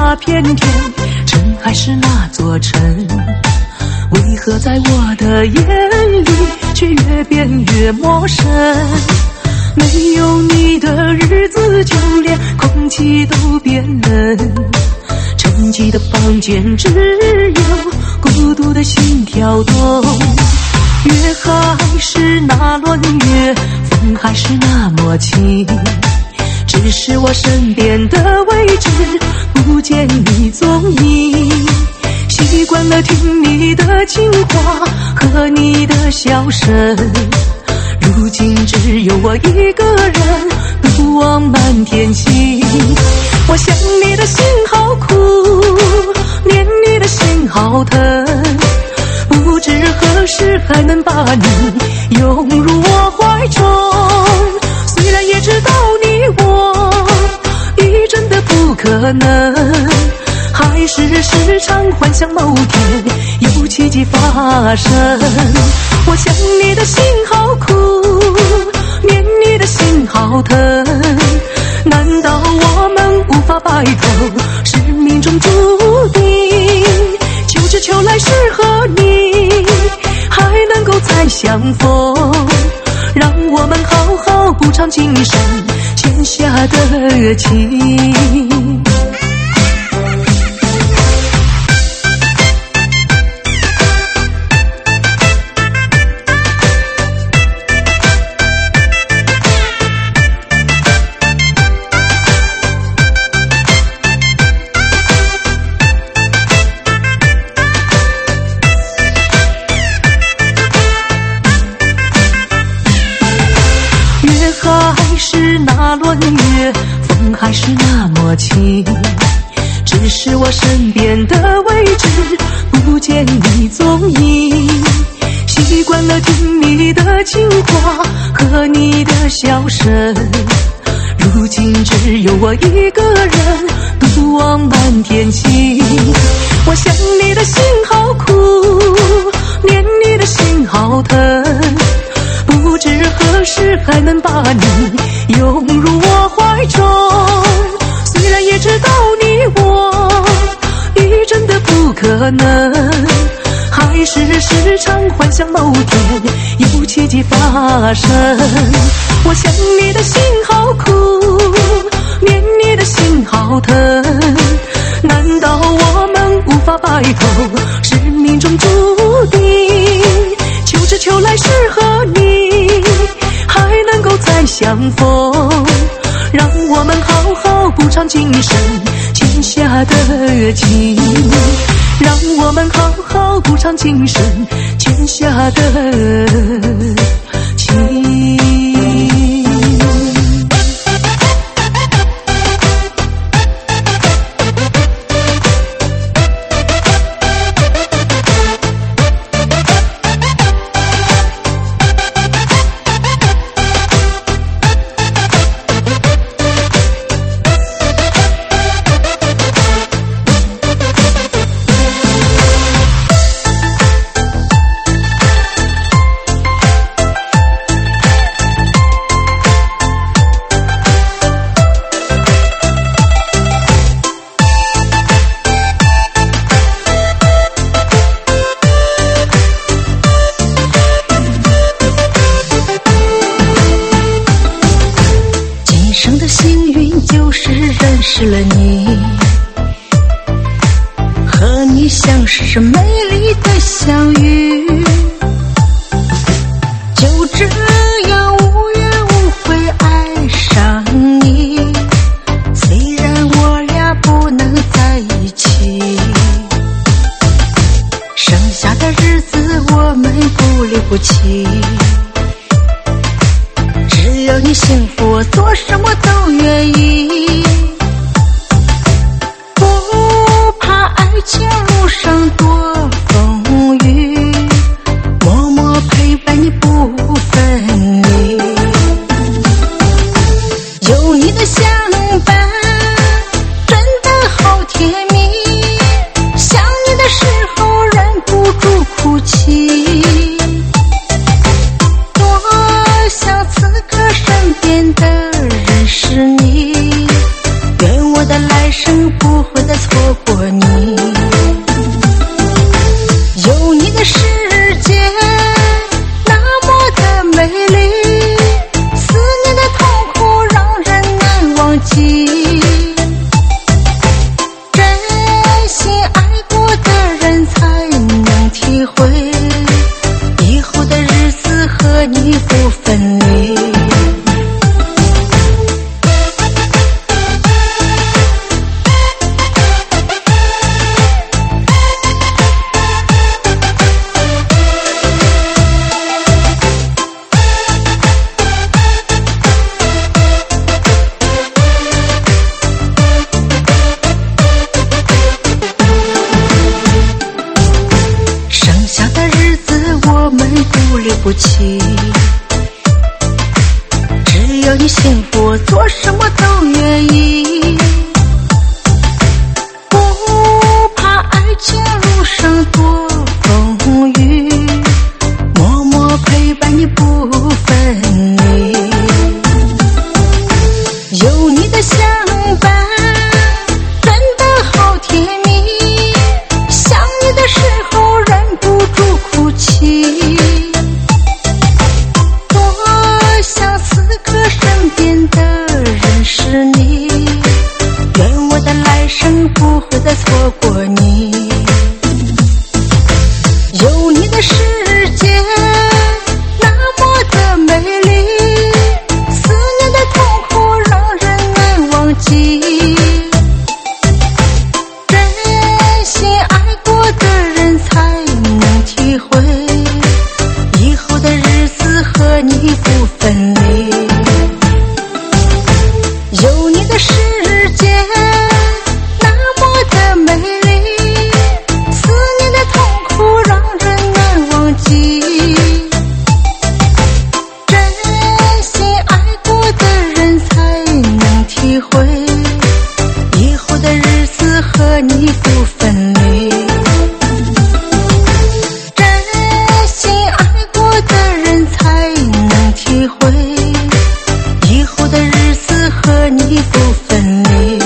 那片天，城还是那座城，为何在我的眼里却越变越陌生？没有你的日子，就连空气都变冷。沉寂的房间只有孤独的心跳动。月还是那轮月，风还是那么轻，只是我身边的位置不见你踪影。习惯了听你的情话和你的笑声，如今只有我一个人独望满天星。我想你的心好苦，念你的心好疼，不知何时还能把你拥入我怀中。虽然也知道你我已真的不可能，还是时常幻想某天有奇迹发生。我想你的心好苦，念你的心好疼，难道我们无法摆脱是命中注定？求之求来适合你，还能够再相逢，让我们好好补偿今生欠下的情。那轮月，风还是那么轻，只是我身边的位置不见你踪影。习惯了听你的情话和你的笑声，如今只有我一个人独望满天星。我想你的心好苦，念你的心好疼，不知何时还能把你拥入我怀中。虽然也知道你我已真的不可能，还是时常幻想某天有奇迹发生。我想你的心好苦，念你的心好疼，难道我们无法摆脱是命中注定？求之求来适合你，还能够再相逢，让我们好好补偿今生欠下的情，让我们好好补偿今生欠下的情。认识了你，和你相识是美丽的相遇，就这样无怨无悔爱上你。虽然我俩不能在一起，剩下的日子我们不离不弃，只要你幸福，我做什么都愿意。爱情路上多风雨，默默陪伴你不分离。有你的相伴，真的好甜蜜。想你的时候忍不住哭泣，多想此刻身边的人是你。愿我的来生不会再错的世界那么的美丽，思念的痛苦让人难忘记。真心爱过的人才能体会，以后的日子和你不分离。不离不弃，只要你幸福，我做什么都愿意。不怕爱情路上多风雨，默默陪伴你不分离。有你的相伴真的好甜蜜，想你的时候忍不住哭泣。身边的人是你，愿我的来生不会再错过你。有你的世界那么的美丽，思念的痛苦让人难忘记。真心爱过的人才能体会，以后的日子和你不分离。有你的世界那么的美丽，思念的痛苦让人难忘记。真心爱过的人才能体会，以后的日子和你不分离。真心爱过的人才能体会，以后的日子和你不分离。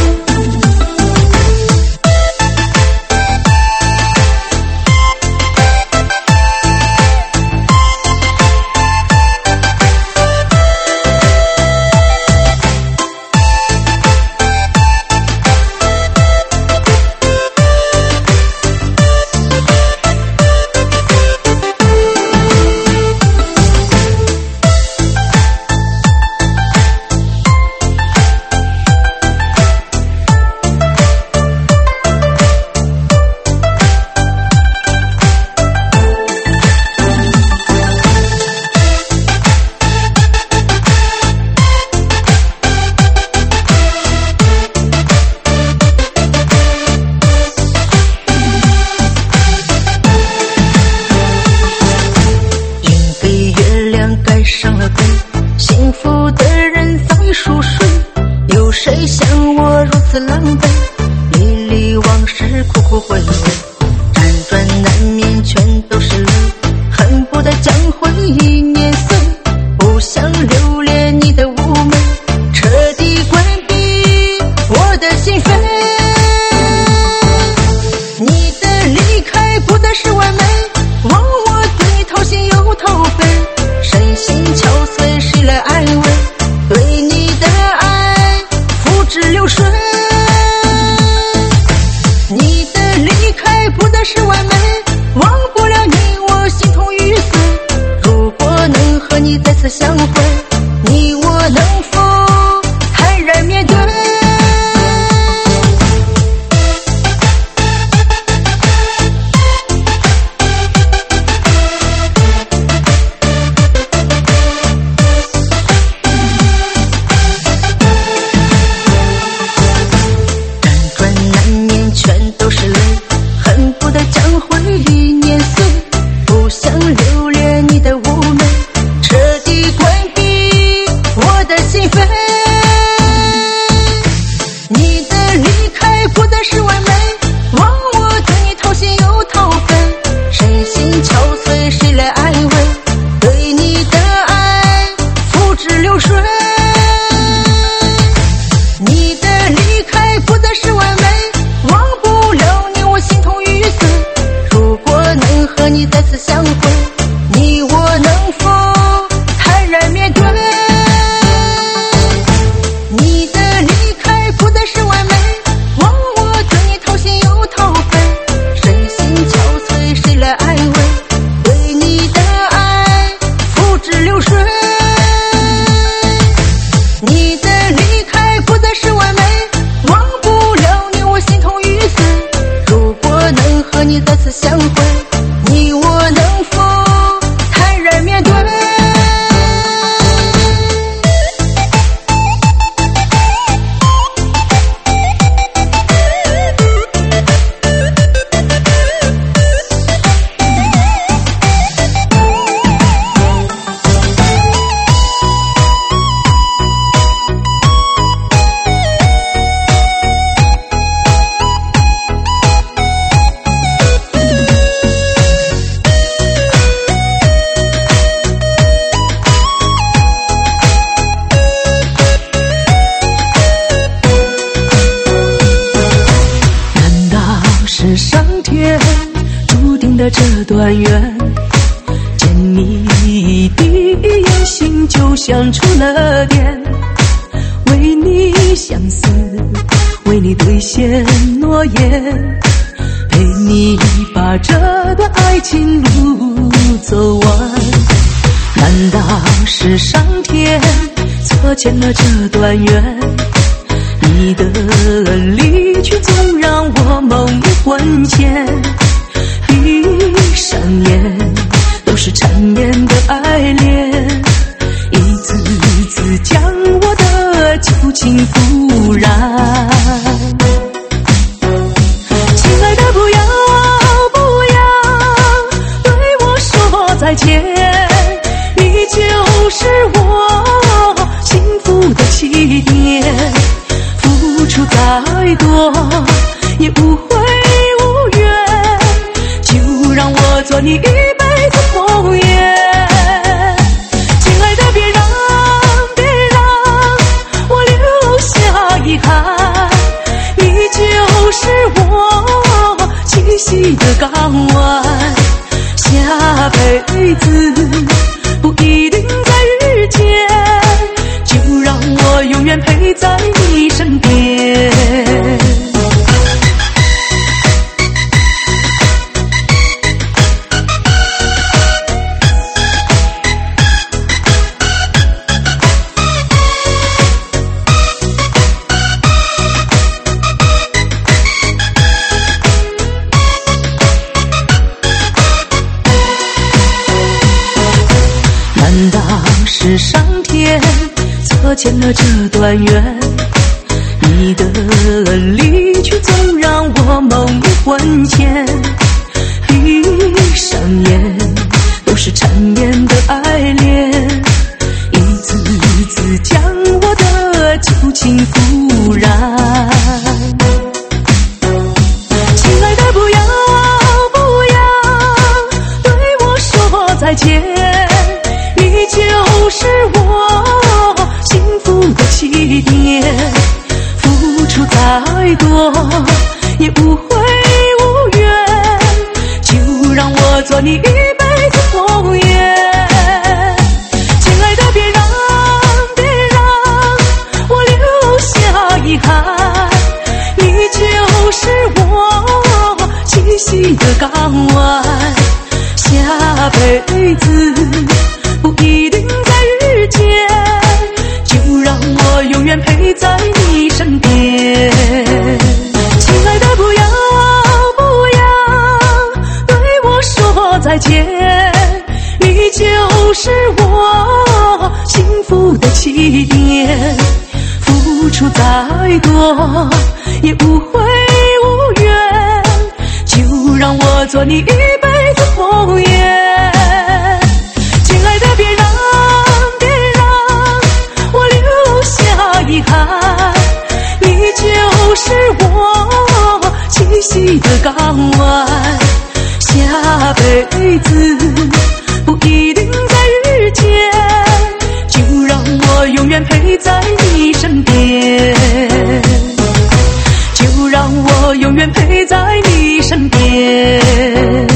盖上了被，幸福的人早已熟睡，有谁像我如此狼狈？历历往事苦苦回味，辗转难眠全都是泪，恨不得将回忆碾碎，不想留恋你的妩媚，彻底关闭我的心扉。你的离开不再是完美，忘我对你掏心又掏肺，身心憔悴谁来安慰？对你的爱付之流水。你的离开不再是完美，忘不了你我心痛欲碎。如果能和你再次相会，你我能否坦然面对？全都是泪，恨不得将回忆碾碎，不想留恋你的妩媚，彻底关闭我的心扉。你的离开不再是完美，忘我对你掏心又掏肺，身心憔悴谁来安慰？对你的爱付之流水。你的离开不再是完美，忘不了你我心痛欲碎。如果能和你会，你我能否坦然面对？ 是上天注定的这段缘，见你第一眼心就像触了电，为你相思，为你兑现诺言，陪你把这段爱情路走完。难道是上天错牵了这段缘？你的离去总让我梦里魂牵，闭上眼都是缠绵的爱恋，一次次将我的旧情复燃。亲爱的，不要不要对我说再见，你就是我幸福的起点。付出再多也无悔无怨，就让我做你一辈子梦魇。亲爱的，别让我留下遗憾，你就是我栖息的港湾。下辈子不一定再遇见，就让我永远陪在你身边。难道是上天错牵了这段缘？你的离去总让我梦里魂牵，闭上眼都是缠绵的爱恋，一次次将我的旧情复燃。亲爱的，不要不要对我说再见，你就是我幸福的起点。付出再多也无悔无怨，就让我做你一辈子梦魇。亲爱的，别让我留下遗憾，你就是我栖息的港湾。下辈子不一定再遇见，就让我永远陪在你身边。亲爱的，不要不要对我说再见，你就是我幸福的起点。付出再多也无悔无怨，就让我做你一辈子梦魇。亲爱的，别让我留下遗憾，你就是我栖息的港湾。下辈子不一定再遇见，就让我永远陪在你身边，就让我永远陪在你身边。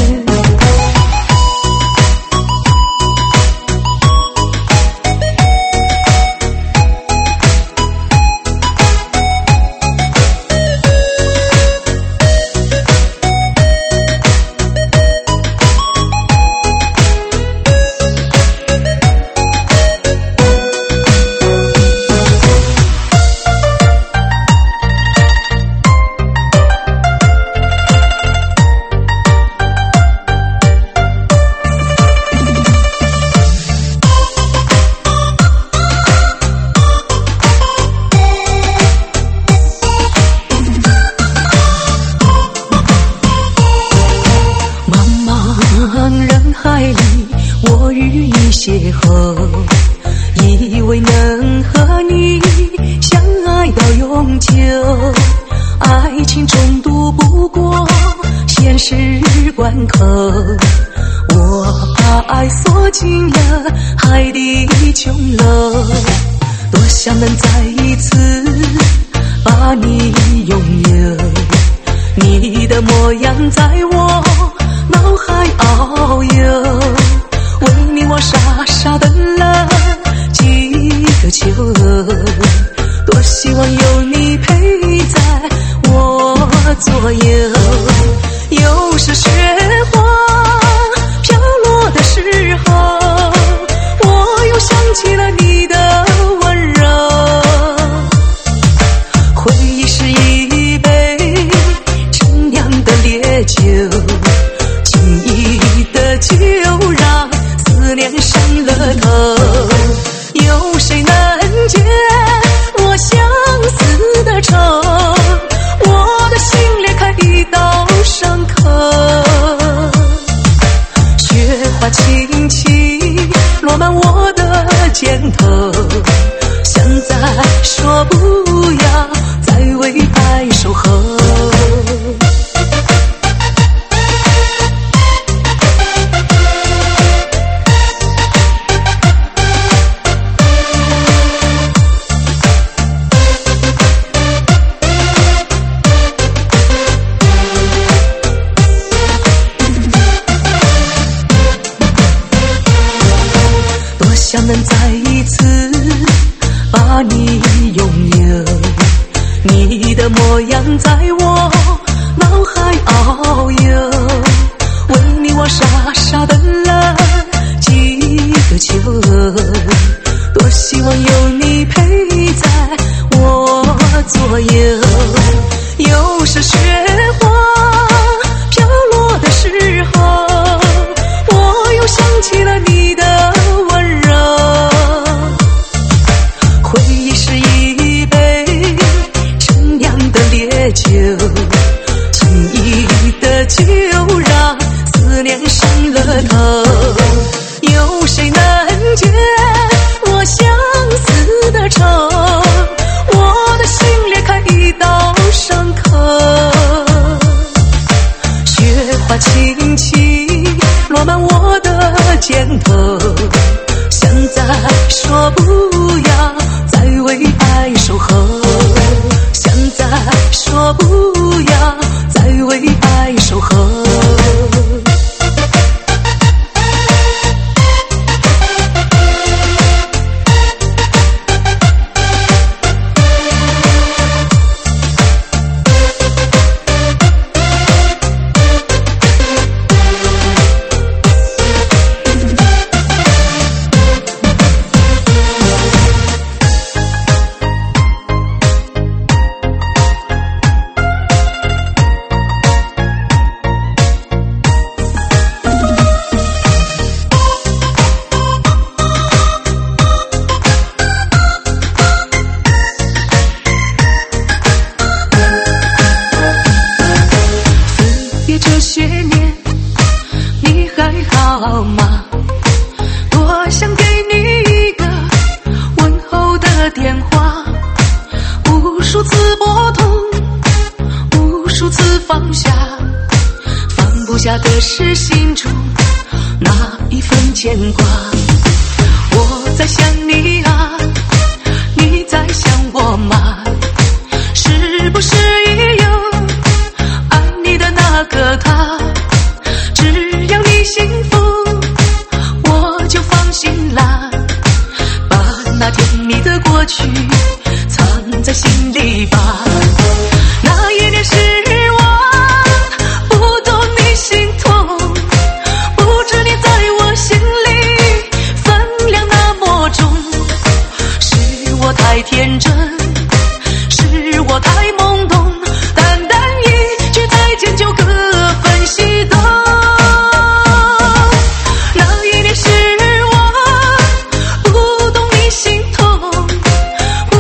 海里我与你邂逅，以为能和你相爱到永久，爱情中渡不过现实关口，我把爱锁进了海底琼楼，多想能再一次把你拥有，你的模样在我脑海遨游，为你我傻傻等了几个秋，多希望有你陪在我左右。有时雪花飘落的时候，我又想起了你的温柔，回忆是一杯陈酿的烈酒，轻易的就让思念上了头，有谁能解我相思的愁，我的心裂开一道伤口，雪花轻轻落满我的肩头，现在说不要再为爱守候。想能再一次把你拥有，你的模样在我脑海遨游，为你我傻傻等了几个秋，多希望有你陪在我左右。有时雪花飘落的时候，我又想起了你的温柔，回忆是一杯陈酿的烈酒，轻易的就让思念上了头，有谁能解我相思的愁，我的心裂开一道伤口，雪花轻轻落满我的肩头，现在说不要再为爱守候，现在说不要再为爱守候。这些年你还好吗？多想给你一个问候的电话，无数次拨通，无数次放下，放不下的是心中那一份牵挂。我在想你啊，你在想我吗？是不是也有爱你的那个他？只要你幸福，我就放心啦。把那甜蜜的过去藏在心里吧。那一年失望，不懂你心痛，不知你在我心里分量那么重。是我太天真，是我太懵懂，单单一句再见就各分西东。那一年失望，不懂你心痛，不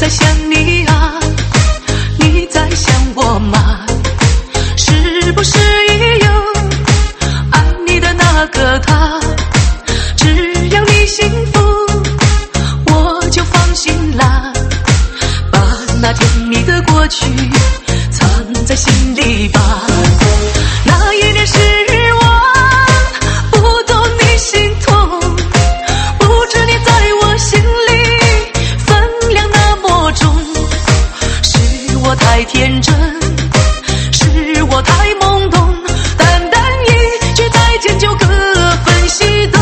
想你啊，你在想我吗？是不是也有爱你的那个他？只要你幸福，我就放心啦。把那甜蜜的过去藏在心里吧。那一年失望，不懂你心痛，不知你在我心里分量那么重。是我太天真，是我太懵懂，单单一句再见就各分西东。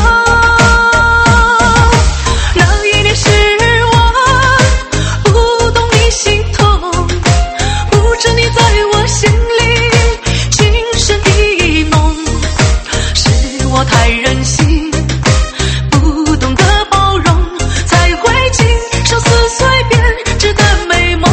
那一年失望，不懂你心痛，不知你在我心里情深意浓。是我太任性，不懂得包容，才会经受撕碎编织的美梦。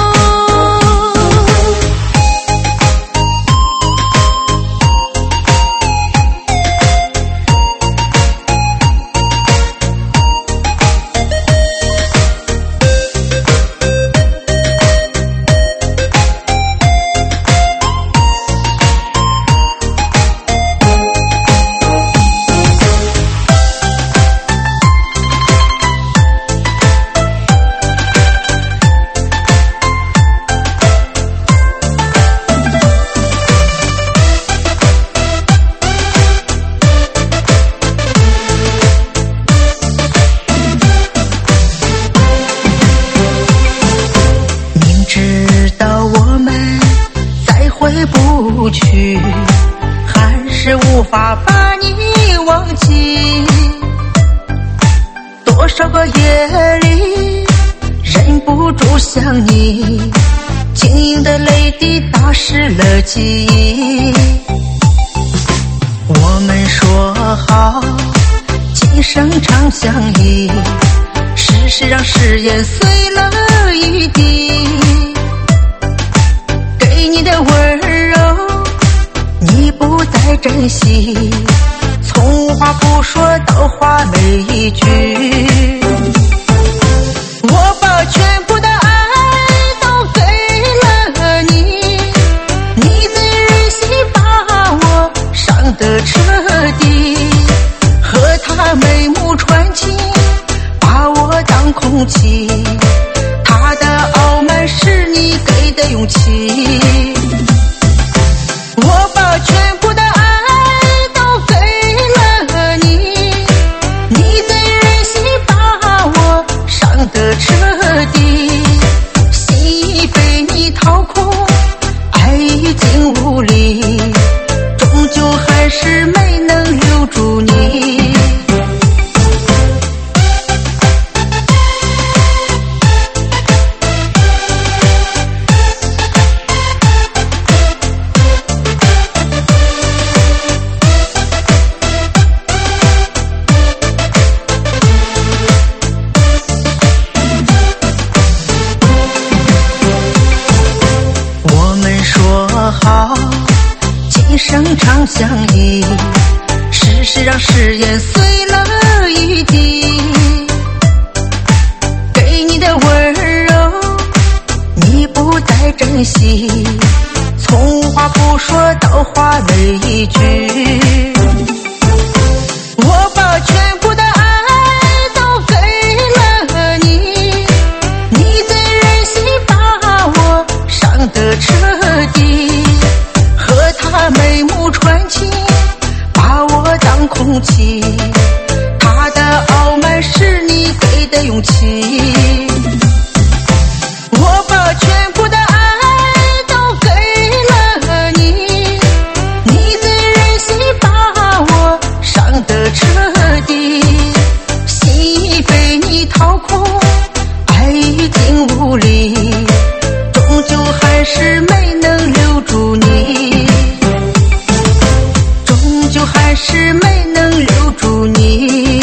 不去，还是无法把你忘记。多少个夜里，忍不住想你，晶莹的泪滴打湿了记忆。我们说好，今生长相依，世事让誓言碎了一地。给你的温柔你不再珍惜，从无话不说到话每一句。我把全部的爱都给了你，你最任性把我伤得彻底，和他眉目传情，把我当空气，他的傲慢是你给的勇气。我把全部的爱都给了你，你最任性把我伤得彻底，心已被你掏空，爱已经无力，终究还是没能留住你。好，今生长相依，世事让誓言碎了一地。给你的温柔你不再珍惜，从无话不说到话每一句。我把全部的爱都给了你，你最任性把我伤得彻底，和他眉目传情，把我当空气，他的傲慢是你给的勇气。我把全部的爱都给了你，你最任性把我伤得彻底，心已被你掏空，爱已经无力，终究还是没能留住你，终究还是没能留住你。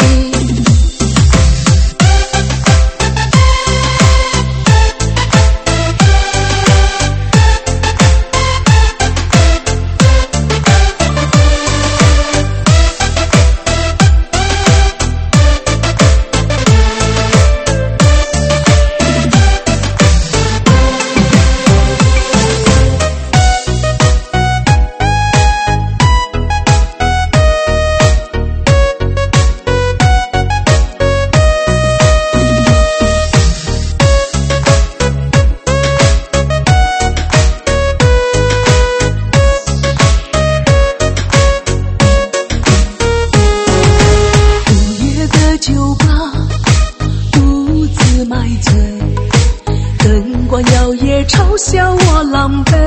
笑我狼狈，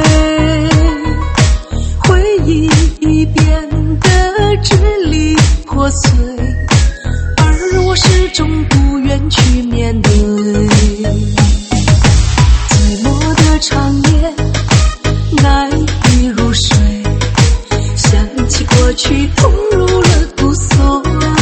回忆已变得支离破碎，而我始终不愿去面对。寂寞的长夜难以入睡，想起过去痛入了骨髓，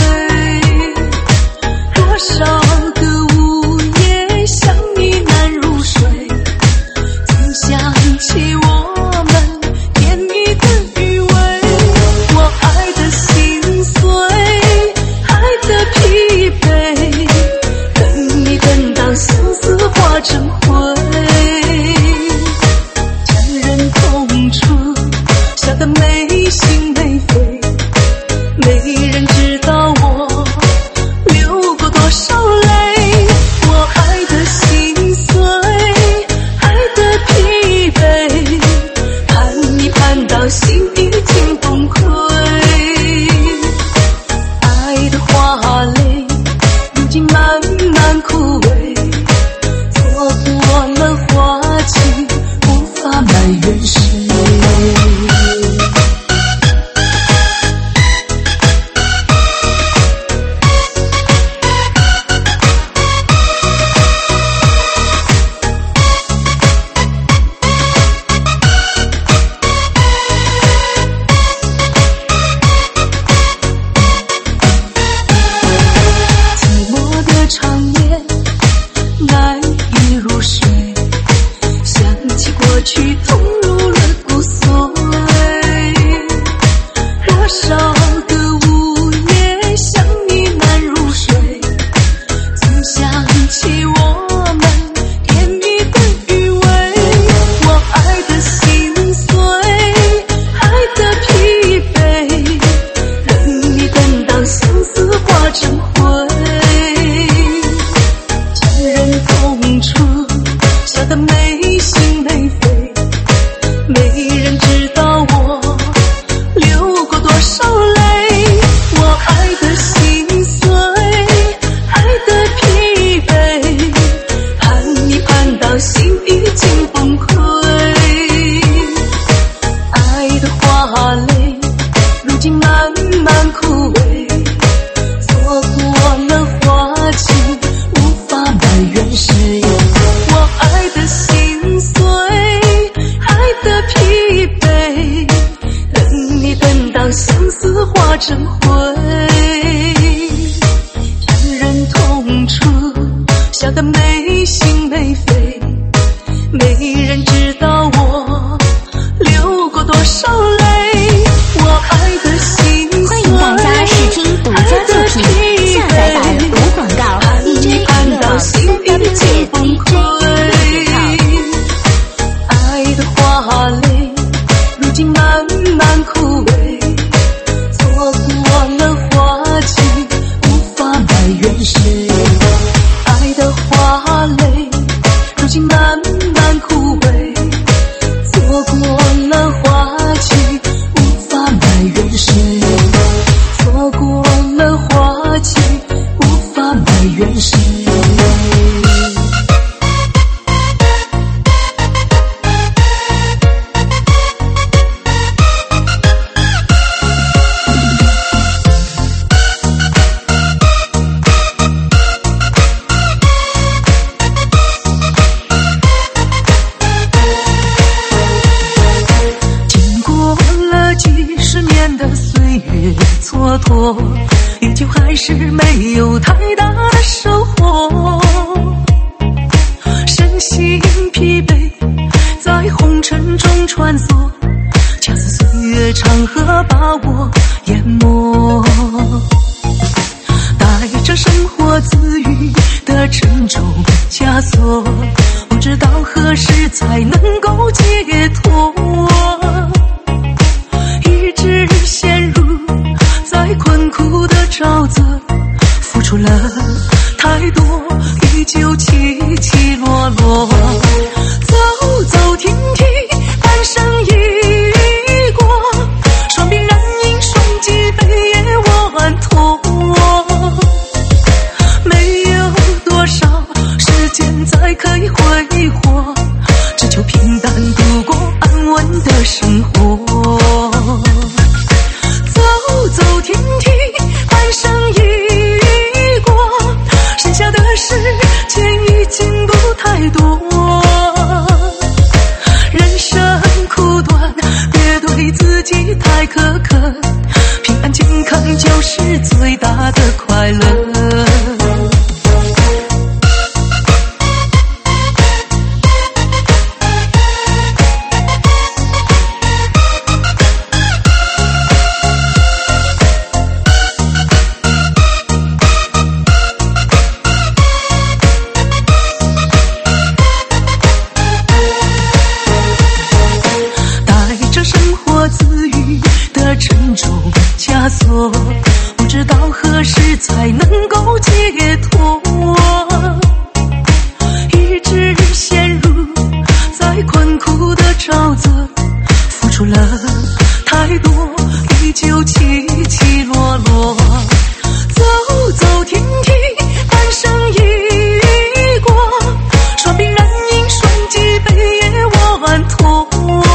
多少个午夜想你难入睡，总想起我们甜蜜的余味，我爱的心碎，爱的疲惫，等你等到相思化成灰，让人痛楚，笑得没心没肺，没人知道我流过多少泪，我爱的心碎，爱的疲惫，盼你盼到心已经崩溃，爱的花蕾如今慢慢枯萎，错过了花期，无法埋怨谁。寂寞的长夜难以入睡，想起过去痛入了骨髓，多少个午夜想你难入睡，总想起我们甜蜜的余味，我爱的心碎，爱的疲惫，等你等到相思化成灰，让人痛楚，笑得没心没肺，没人知道我流过多少泪，我爱的心碎，爱的疲惫，盼你盼到心已经崩溃，爱的花蕾如今慢慢枯萎，错过了花期，无法埋怨谁，我爱的心碎，爱的疲惫，等你等到相思化成灰，让人痛楚，笑得没心没肺，没人知道我流过多少泪，我爱的心碎， 欢迎大家试听独家作品，下载版无广告，DJ 盼到心已经崩溃，爱的花蕾如今慢慢枯萎，错过了花期，无法埋怨谁，爱的花蕾如今慢慢枯萎，错过了花期，无法埋怨谁，错过了花期，无法埋怨谁。经过了几十年的岁月蹉跎，依旧还是没有太大的收获，身心疲惫，在红尘中穿梭，恰似岁月长河把我淹没，带着生活自愈的沉重枷锁，不知道何时才能够解脱，一直陷入在困苦的沼泽，付出了太多，依旧起起落落，走走停停，半生已过，双鬓染映双脊背也完脱，没有多少时间再可以挥霍， 只求平淡度过安稳的生活。走走停停，半生已过，剩下的时间已经不太多。人生苦短，别对自己太苛刻，平安健康就是最大的快乐。枷锁，不知道何时才能够解脱，一直陷入在困苦的沼泽，付出了太多，依旧起起落落。走走停停，半生已过，双鬓染映双脊背也완脱。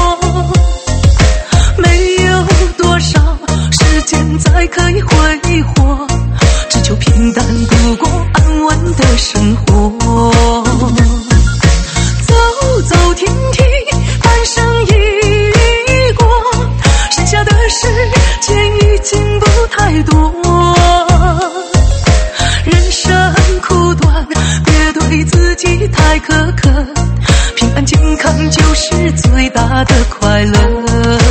才可以挥霍，只求平淡度过安稳的生活。走走停停，半生已过，剩下的时间已经不太多。人生苦短，别对自己太苛刻，平安健康就是最大的快乐。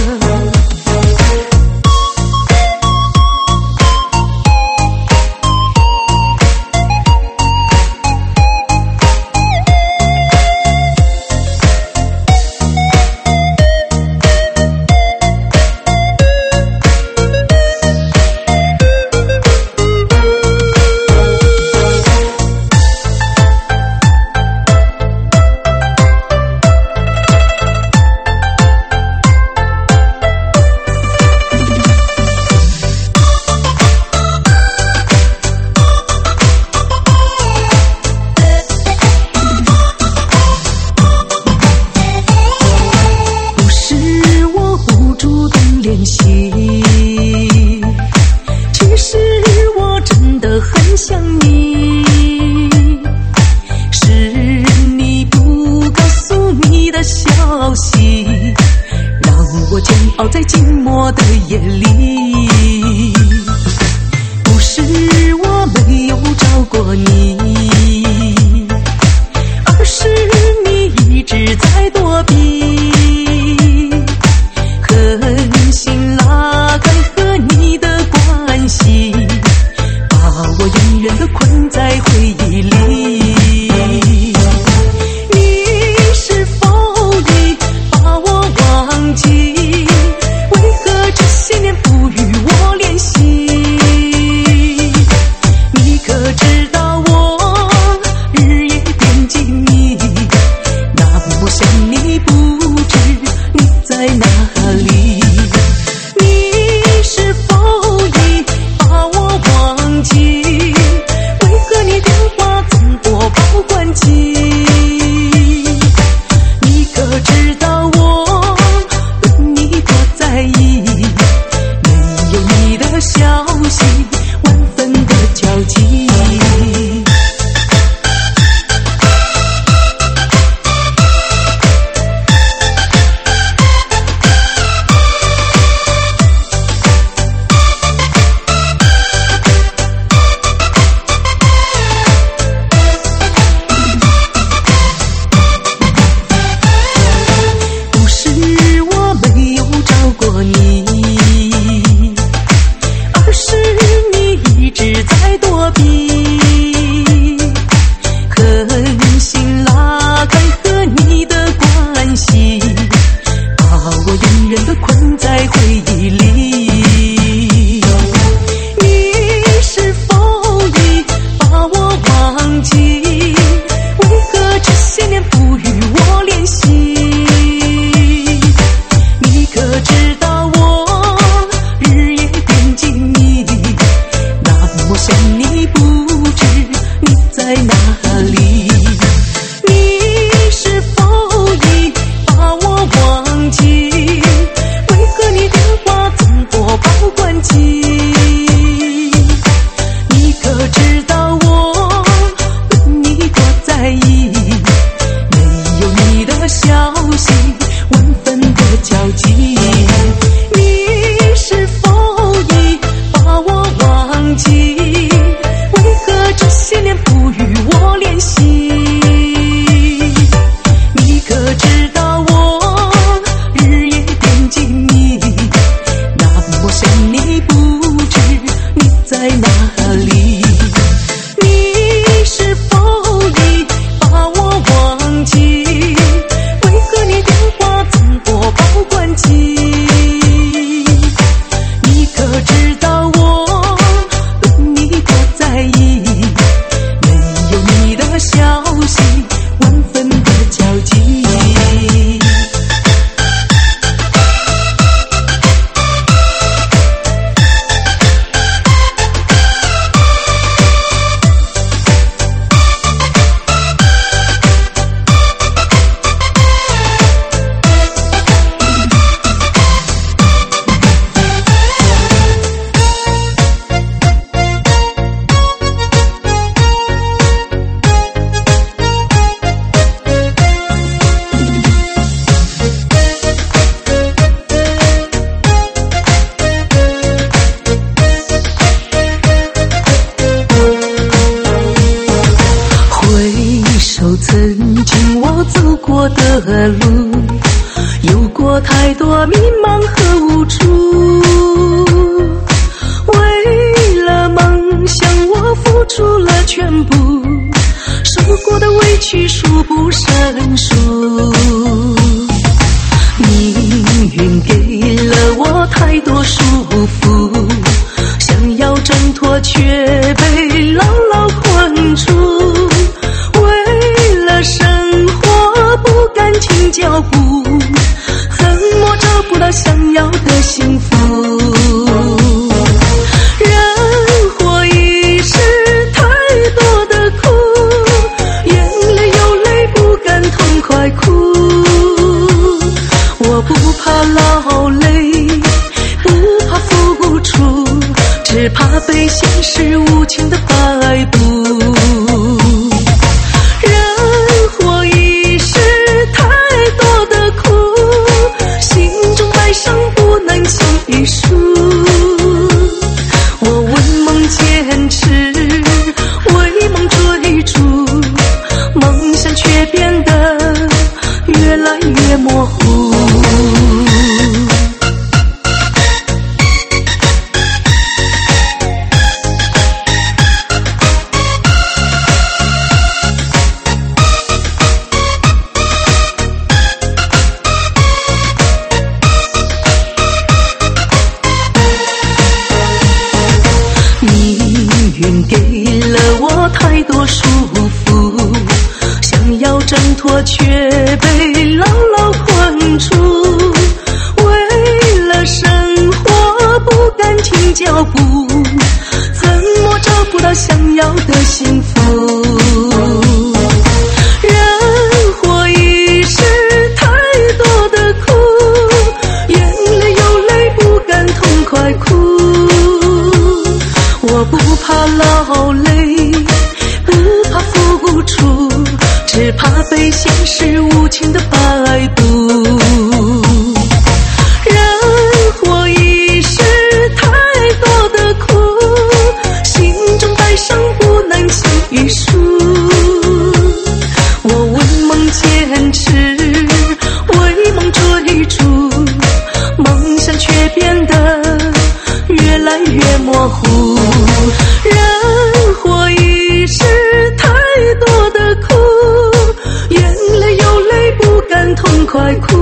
其实我真的很想你，是你不告诉你的消息，让我煎熬在寂寞的夜里。不是我没有找过你，而是你一直在躲避。狠心拉开和你的关系，把我永远地困在回忆里。你是否已把我忘记？为何这些年不与我联系？你可知道我日夜惦记你，那么想你不知走过的路，有过太多迷茫和无助。为了梦想，我付出了全部，受过的委屈数不胜数。命运给了我太多束缚，想要挣脱却被牢牢困住。为了生活不敢停脚步，怎么找不到想要的幸福？人活一世太多的苦，眼泪有泪不敢痛快哭。我不怕劳累，不怕付出，只怕被现实无情的摆布。人活一世太多的苦，心中哀伤不能轻易诉。我为梦坚持，为梦追逐，梦想却变得越来越模糊。命运给了我太多束缚，想要挣脱却被牢牢困住。为了生活不敢停脚步，怎么找不到想要的幸福？人活一世太多的苦，眼泪有泪不敢痛快哭。我不怕劳累，不怕付出，只怕被现实无情的摆布。人活一世太多的苦，心中哀伤不能轻易诉。我为梦坚持，为梦追逐，梦想却变得越来越模糊。人活一世太多的苦，眼泪有泪不敢痛快哭。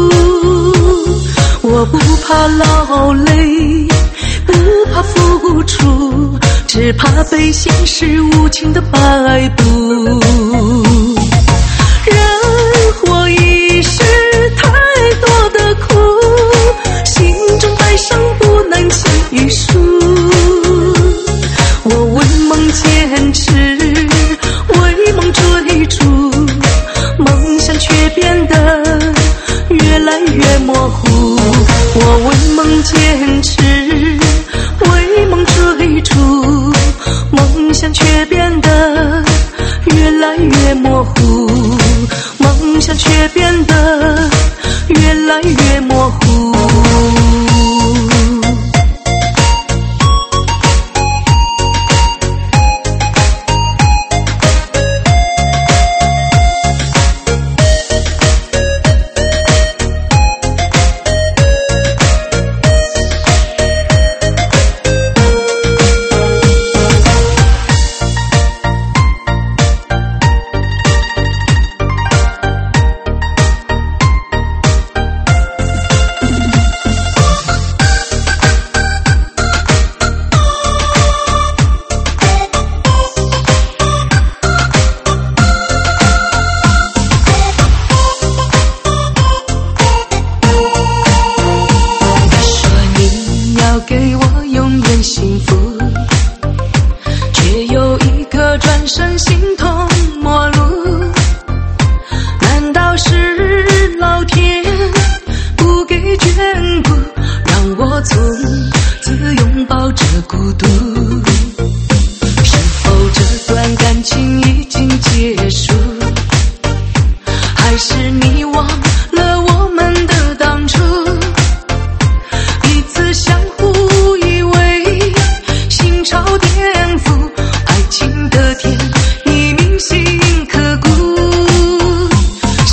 我不怕劳累，不怕付出，只怕被现实无情的摆布。人活一世太多的苦，心中哀伤不能轻易诉。我为梦坚持，为梦追逐，梦想却变得越来越模糊。我为梦坚持，为梦追逐，梦想却变得越来越模糊。梦想却变得越来越模糊。给我永远幸福，却有一颗转身心痛陌路。难道是老天不给眷顾，让我从此拥抱着孤独？是否这段感情已经结束，还是你忘了我们的当初？彼此相互以为心潮颠覆，爱情的甜已铭心刻骨。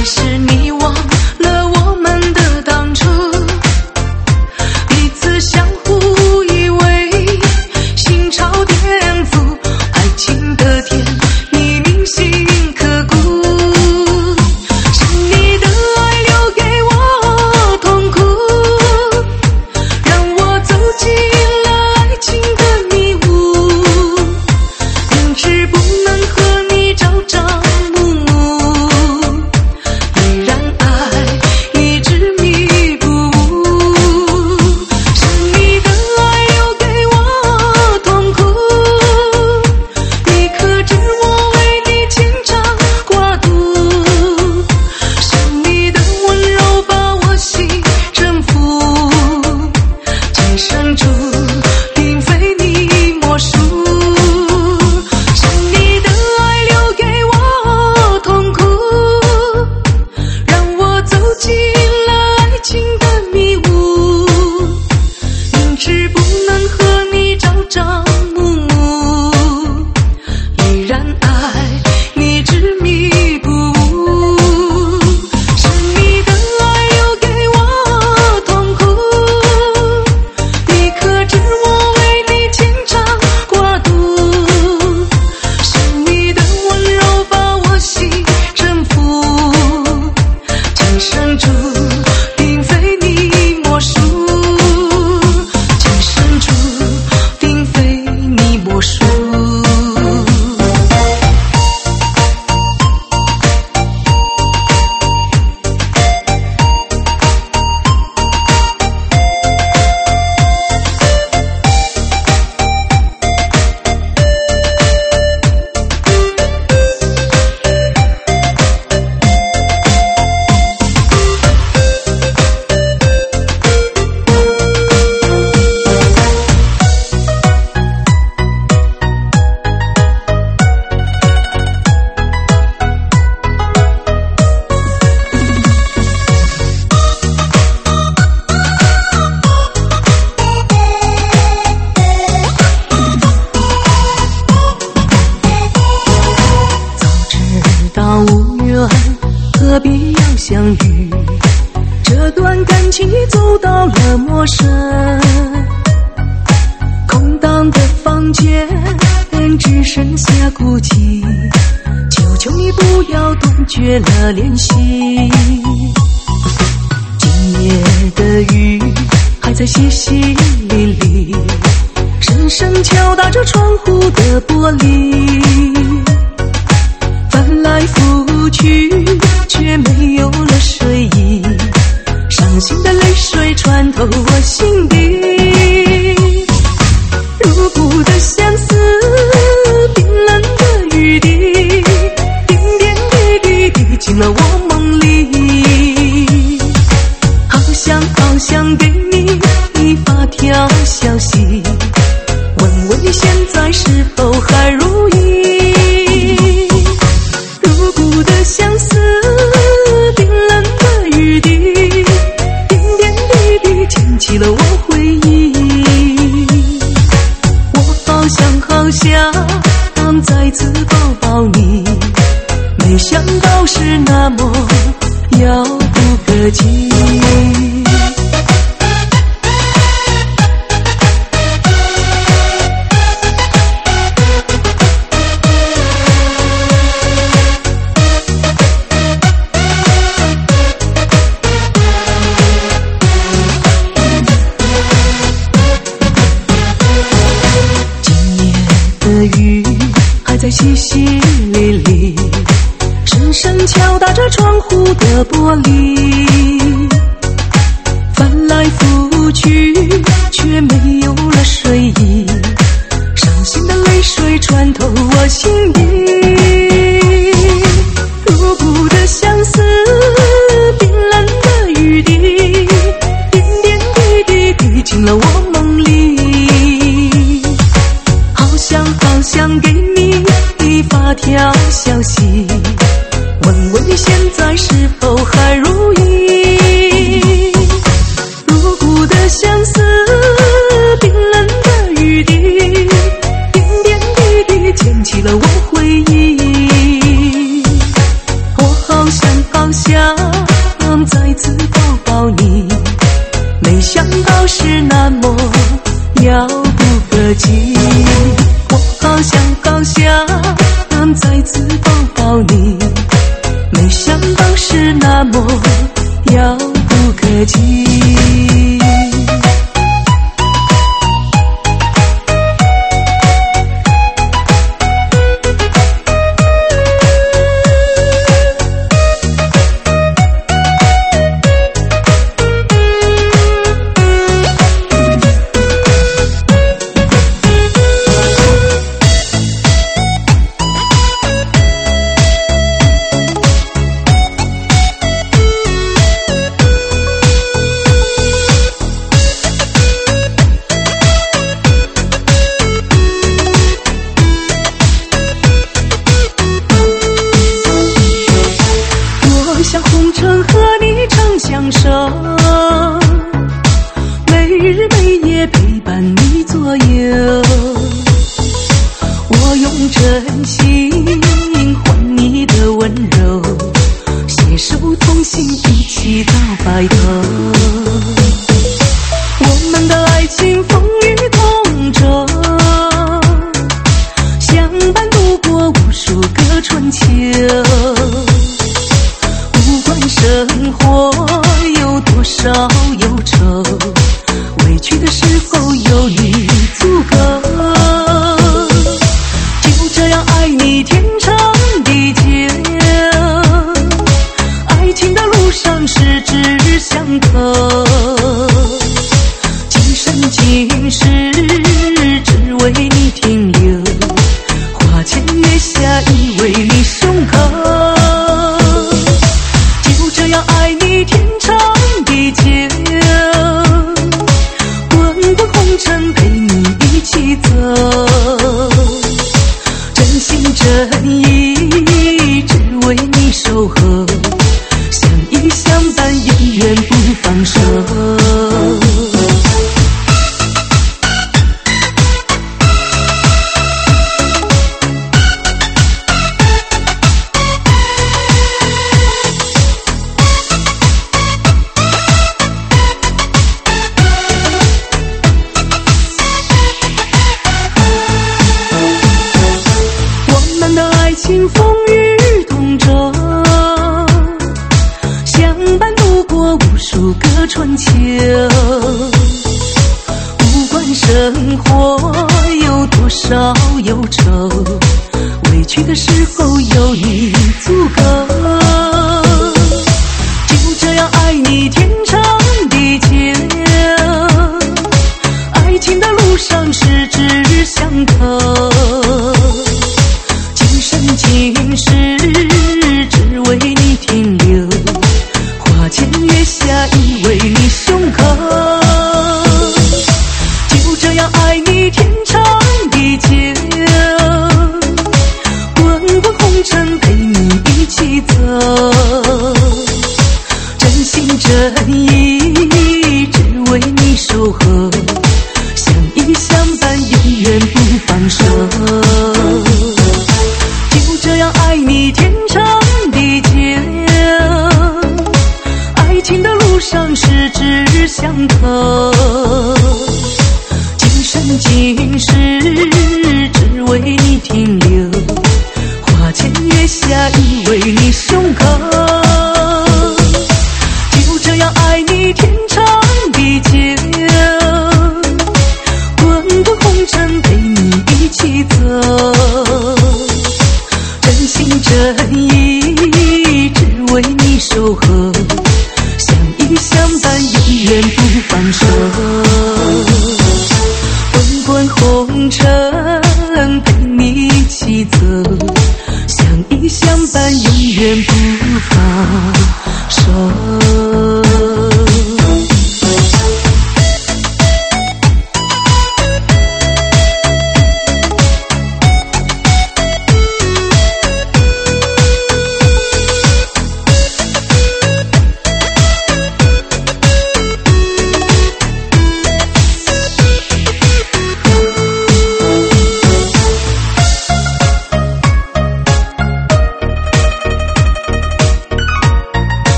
还是你忘了我们的当初，彼此相互依偎，心潮颠覆，爱情的甜蜜铭心刻骨。是你的爱留给我痛苦，让我走进了爱情的迷雾，明知不能和你朝朝暮暮，依然爱你执迷不悟。是你的爱留给我痛苦，你可知我为你牵肠挂肚。是你的温柔把我心征服，今生注定非你莫属。是你的爱留给我痛苦，让我走进了爱情的迷雾，明知不能和你朝朝暮暮，依然爱你执迷不悟。是你的爱留给我痛苦，你可知我为你牵肠挂肚。是你的温柔把我心征服，今生注定非你莫属，今生注定非你莫属。知道无缘，何必要相遇？这段感情已走到了陌生。空荡的房间只剩下孤寂，求求你不要断绝了联系。今夜的雨还在淅淅沥沥，声声敲打着窗户的玻璃。翻来覆去，却没有了睡意，伤心的泪水穿透我心底。如故的相思，冰冷的雨滴，点点滴滴滴进了我梦里。好想给你发条消息，问问你现在是否还如意。如故的相思，冰冷的雨滴，点点滴滴牵起了我回忆。我好想再次抱抱你，没想到是那么遥不可及。雨还在淅淅沥沥，声声敲打着窗户的玻璃。翻来覆去，却没有了睡意，伤心的泪水穿透我心底。如故的相思，冰冷的雨滴，点点滴滴滴进了我梦里。好想给你发条消息，问问你现在是否还如意。如故的相思，冰冷的雨滴，点点滴滴牵起了我回忆。我好想再次抱抱你，没想到是那么遥不可及。我好想再次抱抱你，没想到是那么遥不可及。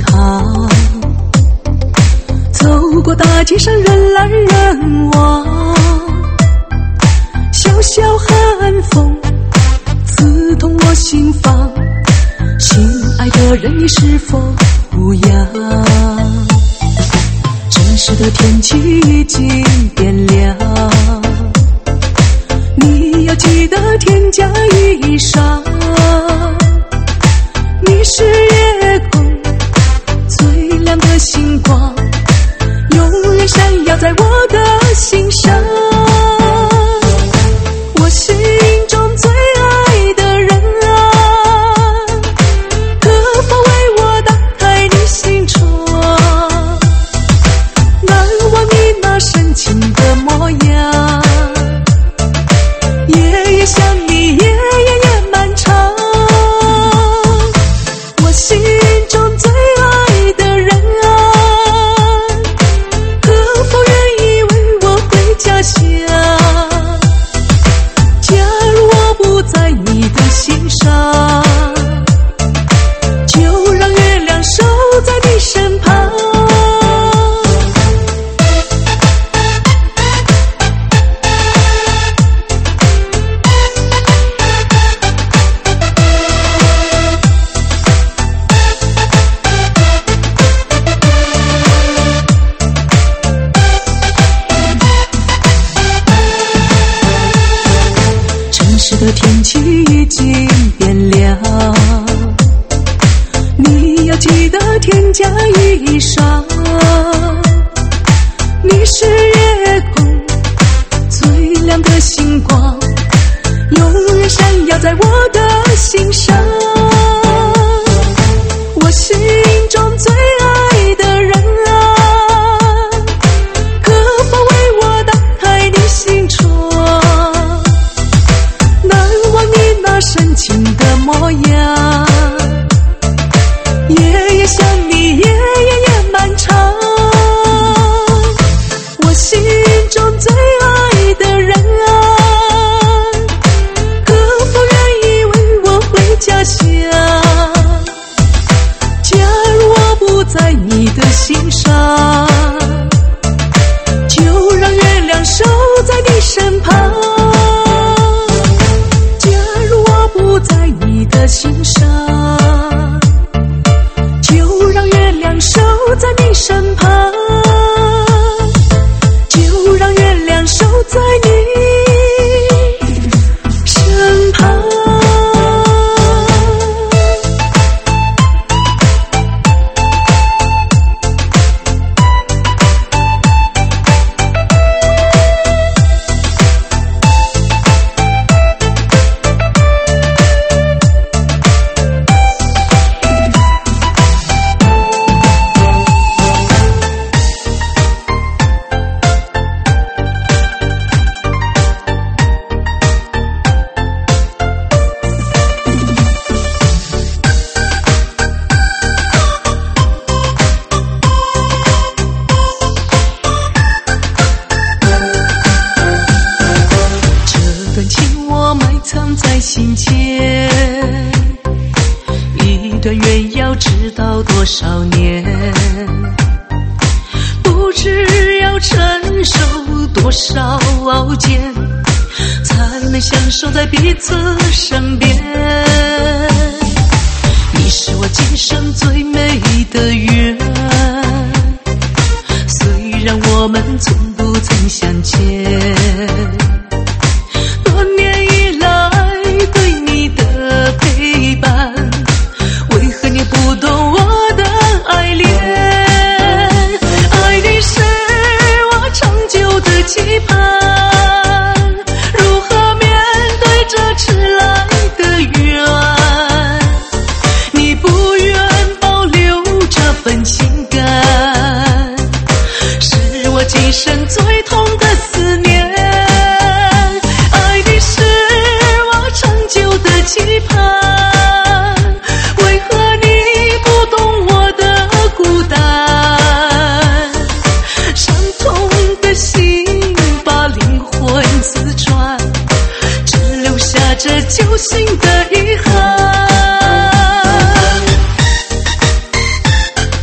好。走过大街上人来人往，小小寒风刺痛我心房。心爱的人，你是否无恙？城市的天气已经变凉，你要记得添加衣裳。你是夜空最亮的星光，永远闪耀在我的心上。我心中最爱的人啊，可否为我打开你心窗？难忘你那深情的模样，夜夜想你，夜夜夜漫长。我心中最爱的人啊，可否愿意为我回家乡？假如我不在你的心上，就让月亮守在你身旁。城市的天气已经变凉，你要记得添加衣裳。你是夜空最亮的星光，永远闪耀在我的心上。我心中最爱的人啊，可否为我打开你心窗？难忘你那深情的模样，夜夜想你，夜夜夜漫长。我心中最爱的人啊，可否愿意为我回家乡？假如我不在你的心上，就让月亮守在你身旁。假如我不在你的心上，就让月亮守在你身旁。就让月亮守在你身旁。在心间，一段缘要知道多少年，不知要承受多少熬煎，才能享受在彼此身边。你是我今生最美的缘，虽然我们从不曾相见，多年以来对你的陪伴，为何你不懂我的爱恋？爱你是我长久的期盼，如何面对这迟来的缘？你不愿保留这份情感，是我今生最痛的思念。爱你是我长久的期盼，为何你不懂我的孤单？伤痛的心把灵魂刺穿，只留下这揪心的遗憾。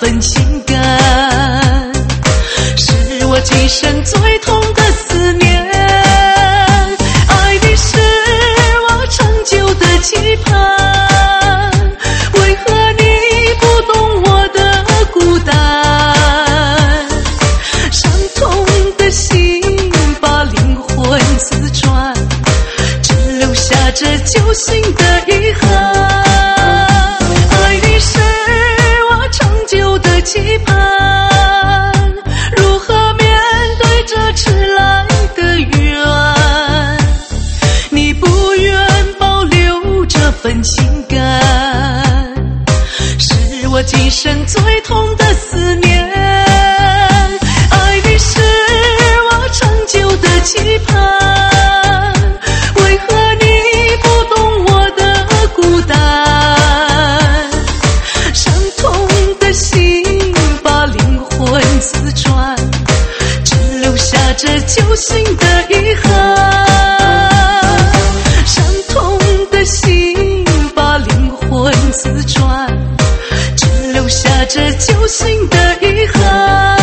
份情感，是我今生最痛的思念。爱你是我长久的期盼，为何你不懂我的孤单？伤痛的心把灵魂刺穿，只留下这揪心的遗憾。爱你是我长久的期盼，如何面对这迟来的缘？你不愿保留这份情感，是我今生最痛的思念。爱你是我长久的期盼，为何你不懂我的孤单？伤痛的心把灵魂刺穿，只留下这揪心的遗憾。伤痛的心把灵魂刺穿，只留下这揪心的遗憾。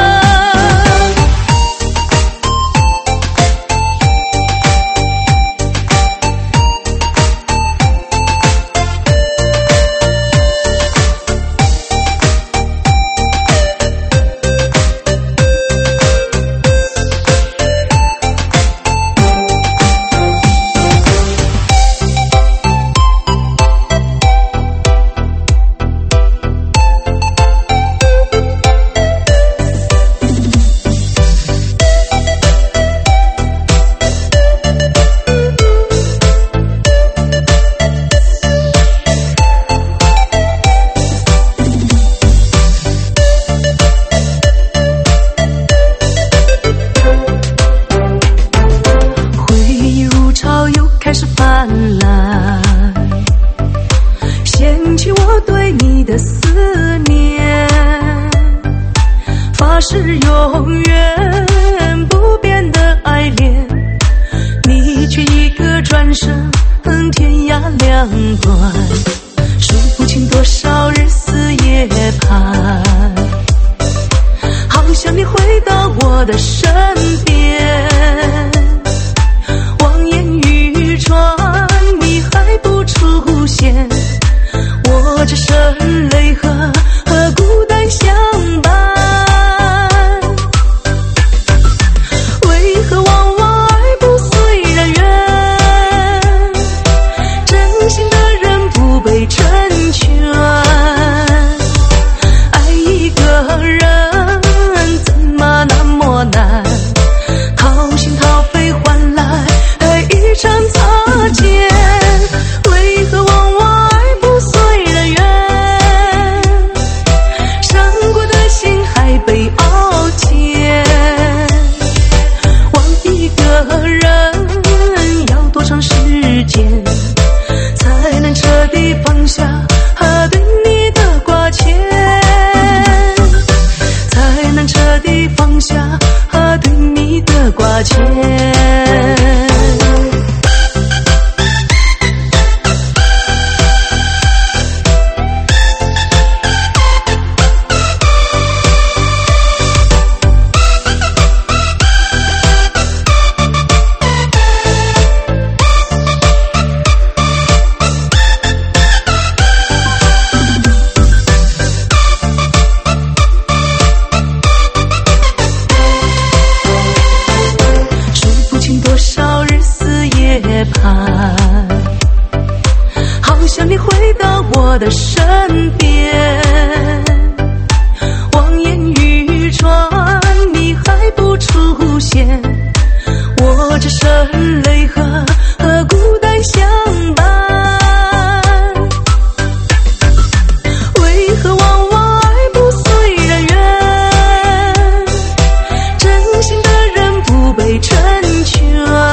掀起我对你的思念，发誓永远不变的爱恋，你却一个转身天涯两端，数不清多少日思夜盼，好想你回到我的身边，望眼欲穿，你还不出现，我这生泪和孤单相伴，为何往往爱不随人愿，真心的人不被成全，爱一个人怎么那么难，掏心掏肺换来一场擦肩，为何往往爱不随人愿，伤过的心还被凹陷，忘一个人要多长时间才能彻底放下对你的挂牵，才能彻底放下对你的挂牵。好想你回到我的身边，望眼欲穿，你还不出现，我这生泪和孤单相伴，为何往往爱不随人愿，真心的人不被成全，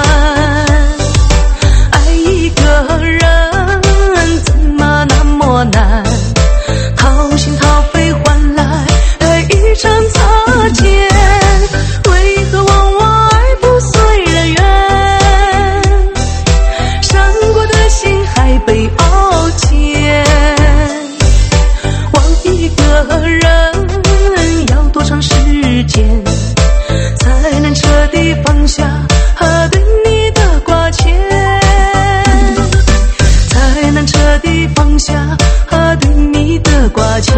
难掏心掏肺换来一场擦肩，为何往往爱不随人愿，伤过的心还被凹陷，忘一个人下对你的挂牵。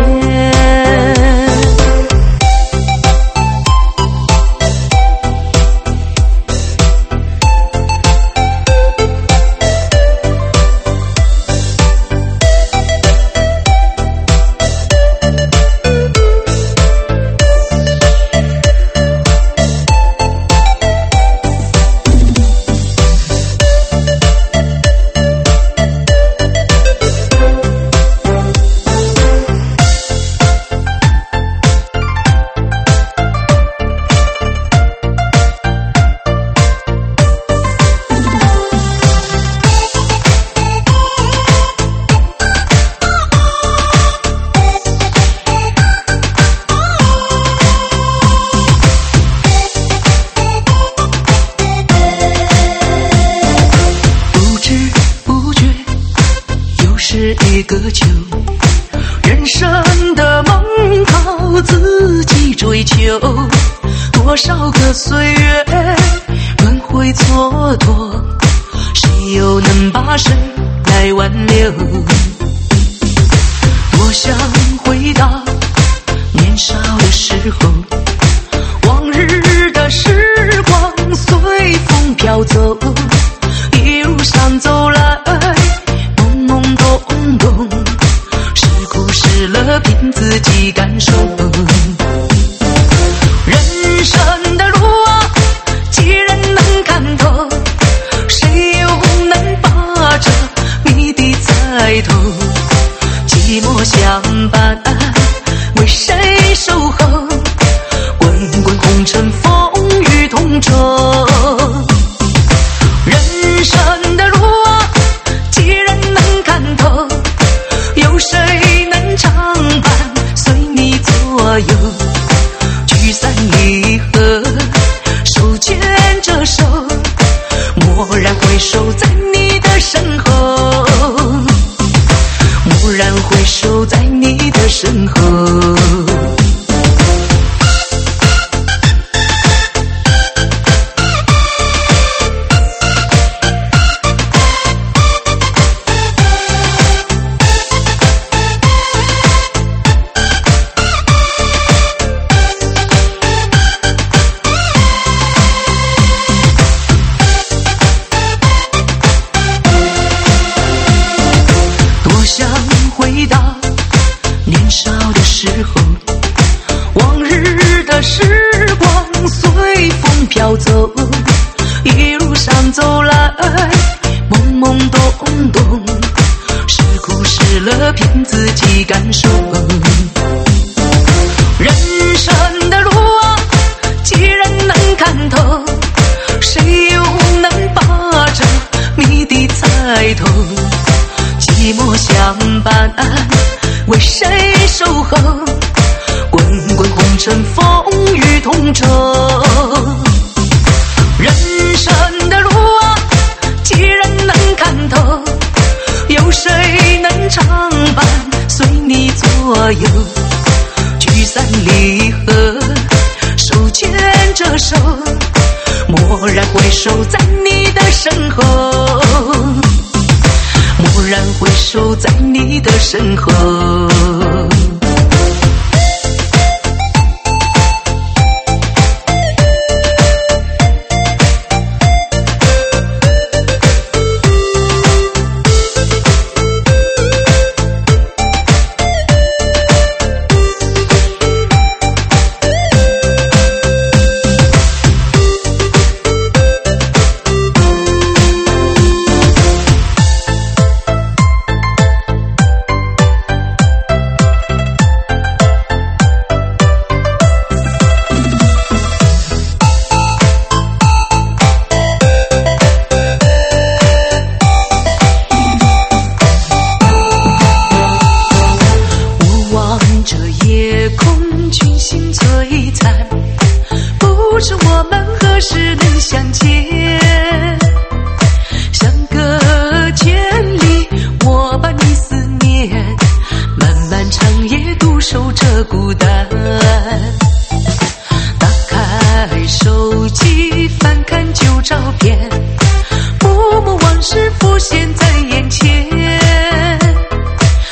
一个秋，人生的梦靠自己追求，多少个岁月轮回蹉跎，谁又能把谁来挽留？多想回到年少的时候，往日的时光随风飘走，一路上走来是苦是乐凭自己感受。人生的路啊，既然能看透，谁又能把这谜底猜透？寂寞相伴，为谁守候？滚滚红尘，风雨同舟。人生的路啊，既然能看透，有谁能常伴随你左右？聚散离合，手牵着手，蓦然回首，在你的身后，蓦然回首，在你的身后。回到年少的时候，往日的时光随风飘走，一路上走来懵懵懂懂，是苦是乐凭自己感受。人生的路啊，既然能看透，谁又能把这谜底猜透？寂寞相伴，为谁守候？滚滚红尘，风雨同舟。人生的路啊，既然能看透，有谁能常伴随你左右？聚散离合，手牵着手，蓦然回首，在你的身后，蓦然回首，在你的身后。不知我们何时能相见，相隔千里，我把你思念，漫漫长夜独守着孤单。打开手机，翻看旧照片，幕幕往事浮现在眼前。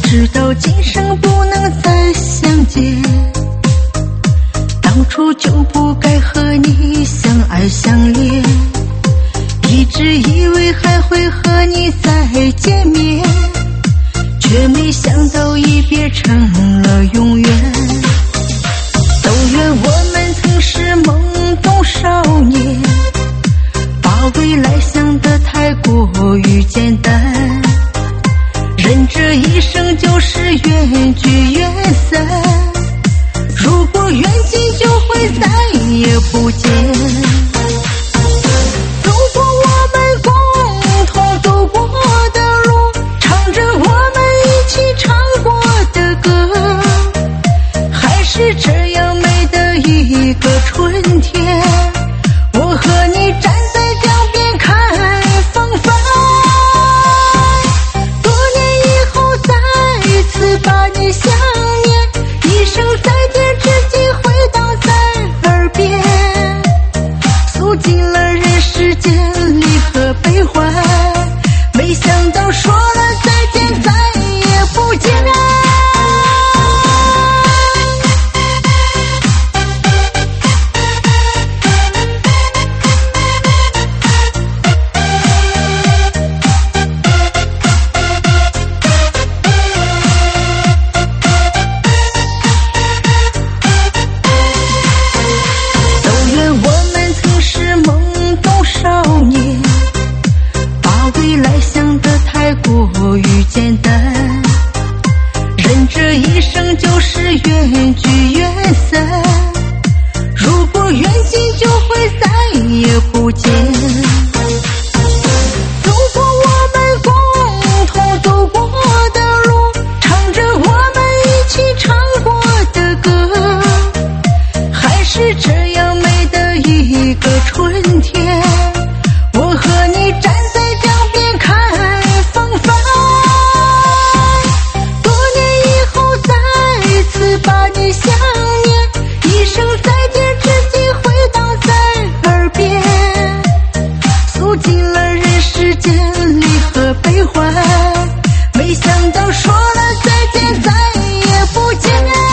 知道今生不能再相见，当初就不该和你相爱相恋，一直以为还会和你再见面，却没想到一别成了永远。都愿我们曾是懵懂少年，把未来想得太过于简单，人这一生就是缘聚缘散，如果缘尽就会再也不见。走过我们共同走过的路，唱着我们一起唱过的歌，还是这样美的一个春天，我和你站在江边看风帆，多年以后再次把你想念，一声再见至今回荡在耳边，诉尽了人世间离合悲欢，没想到说了再见再也不见。过于简单，人这一生就是缘聚缘散，如果缘尽就会再也不见。走过我们共同走过的路，唱着我们一起唱过的歌，还是这样美的一个春天，我和你站在江边看风帆，多年以后再次把你想念，一声再见至今回荡在耳边，诉尽了人世间离合悲欢，没想到说了再见再也不见。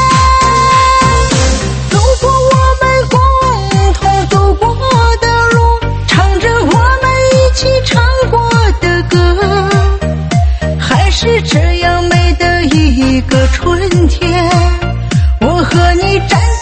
走过我们共同走过的路，唱着我们一起唱过的歌，还是这样美的一个春天，我和你站